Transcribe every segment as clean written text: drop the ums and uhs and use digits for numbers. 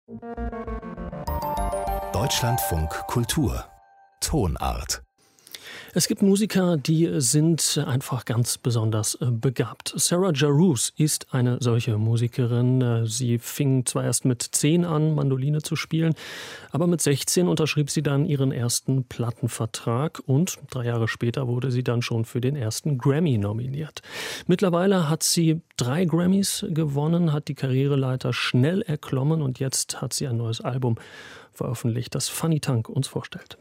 Deutschlandfunk Kultur Tonart. Es gibt Musiker, die sind einfach ganz besonders begabt. Sarah Jarosz ist eine solche Musikerin. Sie fing zwar erst mit 10 an, Mandoline zu spielen, aber mit 16 unterschrieb sie dann ihren ersten Plattenvertrag und 3 Jahre später wurde sie dann schon für den ersten Grammy nominiert. Mittlerweile hat sie 3 Grammys gewonnen, hat die Karriereleiter schnell erklommen und jetzt hat sie ein neues Album veröffentlicht, das Funny Tank uns vorstellt.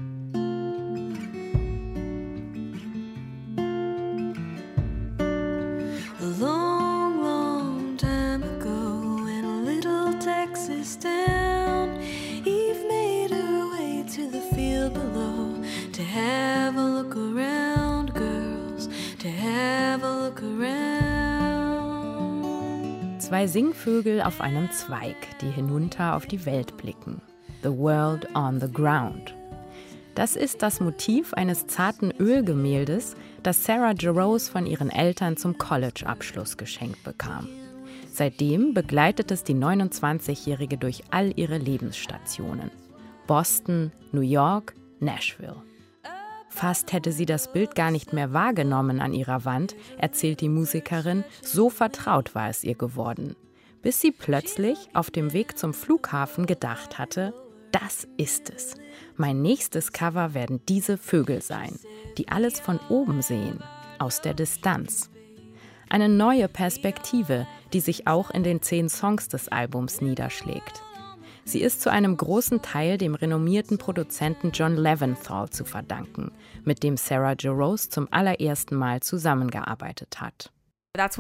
Zwei Singvögel auf einem Zweig, die hinunter auf die Welt blicken. The World on the Ground. Das ist das Motiv eines zarten Ölgemäldes, das Sarah Jarosz von ihren Eltern zum College-Abschluss geschenkt bekam. Seitdem begleitet es die 29-Jährige durch all ihre Lebensstationen. Boston, New York, Nashville. Fast hätte sie das Bild gar nicht mehr wahrgenommen an ihrer Wand, erzählt die Musikerin, so vertraut war es ihr geworden. Bis sie plötzlich auf dem Weg zum Flughafen gedacht hatte, das ist es. Mein nächstes Cover werden diese Vögel sein, die alles von oben sehen, aus der Distanz. Eine neue Perspektive, die sich auch in den 10 Songs des Albums niederschlägt. Sie ist zu einem großen Teil dem renommierten Produzenten John Leventhal zu verdanken, mit dem Sarah Jarosz zum allerersten Mal zusammengearbeitet hat. Da hat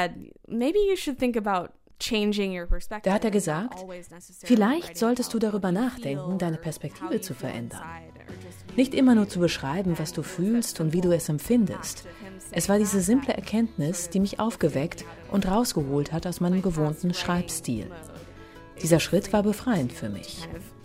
er gesagt, vielleicht solltest du darüber nachdenken, deine Perspektive zu verändern. Nicht immer nur zu beschreiben, was du fühlst und wie du es empfindest. Es war diese simple Erkenntnis, die mich aufgeweckt und rausgeholt hat aus meinem gewohnten Schreibstil. Dieser Schritt war befreiend für mich.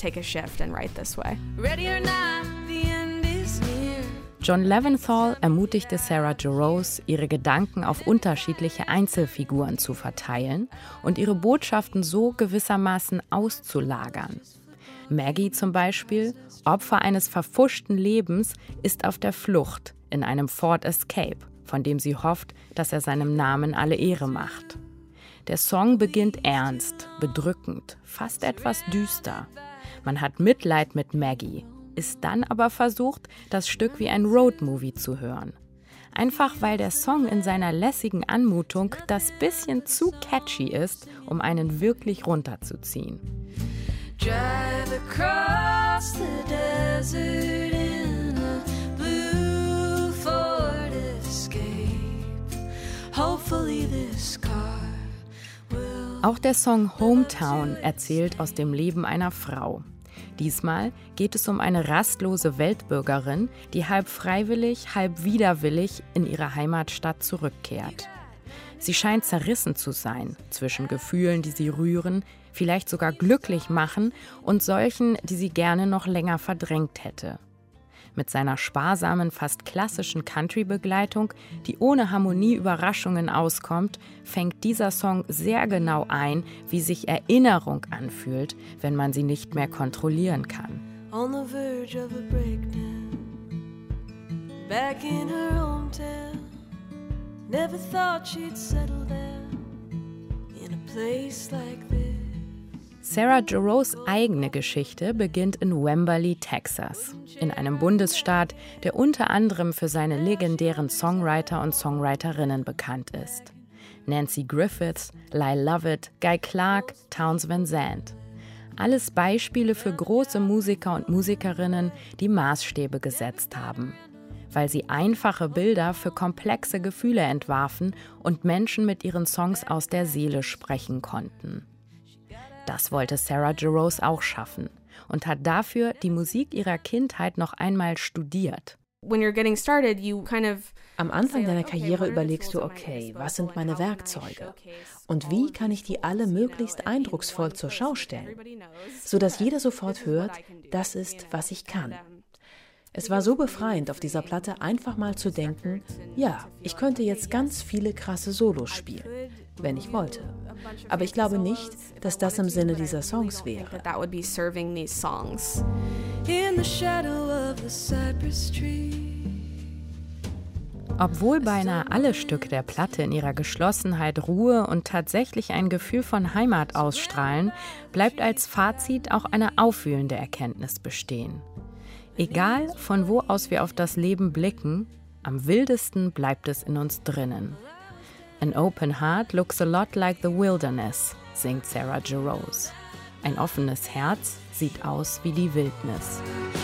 John Leventhal ermutigte Sarah Jarosz, ihre Gedanken auf unterschiedliche Einzelfiguren zu verteilen und ihre Botschaften so gewissermaßen auszulagern. Maggie zum Beispiel, Opfer eines verpfuschten Lebens, ist auf der Flucht in einem Ford Escape, von dem sie hofft, dass er seinem Namen alle Ehre macht. Der Song beginnt ernst, bedrückend, fast etwas düster. Man hat Mitleid mit Maggie, ist dann aber versucht, das Stück wie ein Roadmovie zu hören. Einfach weil der Song in seiner lässigen Anmutung das bisschen zu catchy ist, um einen wirklich runterzuziehen. Drive across the desert in a blue Ford Escape. Hopefully this car. Auch der Song Hometown erzählt aus dem Leben einer Frau. Diesmal geht es um eine rastlose Weltbürgerin, die halb freiwillig, halb widerwillig in ihre Heimatstadt zurückkehrt. Sie scheint zerrissen zu sein zwischen Gefühlen, die sie rühren, vielleicht sogar glücklich machen und solchen, die sie gerne noch länger verdrängt hätte. Mit seiner sparsamen, fast klassischen Country-Begleitung, die ohne Harmonie-Überraschungen auskommt, fängt dieser Song sehr genau ein, wie sich Erinnerung anfühlt, wenn man sie nicht mehr kontrollieren kann. On the verge of a breakdown, back in her hometown, never thought she'd settle down in a place like this. Sarah Jarosz' eigene Geschichte beginnt in Wimberley, Texas, in einem Bundesstaat, der unter anderem für seine legendären Songwriter und Songwriterinnen bekannt ist. Nancy Griffiths, Lyle Lovett, Guy Clark, Townes Van Zandt. Alles Beispiele für große Musiker und Musikerinnen, die Maßstäbe gesetzt haben, weil sie einfache Bilder für komplexe Gefühle entwarfen und Menschen mit ihren Songs aus der Seele sprechen konnten. Das wollte Sarah Jarosz auch schaffen und hat dafür die Musik ihrer Kindheit noch einmal studiert. Am Anfang deiner Karriere überlegst du, okay, was sind meine Werkzeuge? Und wie kann ich die alle möglichst eindrucksvoll zur Schau stellen? Sodass jeder sofort hört, das ist, was ich kann. Es war so befreiend, auf dieser Platte einfach mal zu denken, ja, ich könnte jetzt ganz viele krasse Solos spielen, wenn ich wollte. aber ich glaube nicht, dass das im Sinne dieser Songs wäre. Obwohl beinahe alle Stücke der Platte in ihrer Geschlossenheit Ruhe und tatsächlich ein Gefühl von Heimat ausstrahlen, bleibt als Fazit auch eine aufwühlende Erkenntnis bestehen. Egal, von wo aus wir auf das Leben blicken, am wildesten bleibt es in uns drinnen. An open heart looks a lot like the wilderness, singt Sarah Jarosz. Ein offenes Herz sieht aus wie die Wildnis.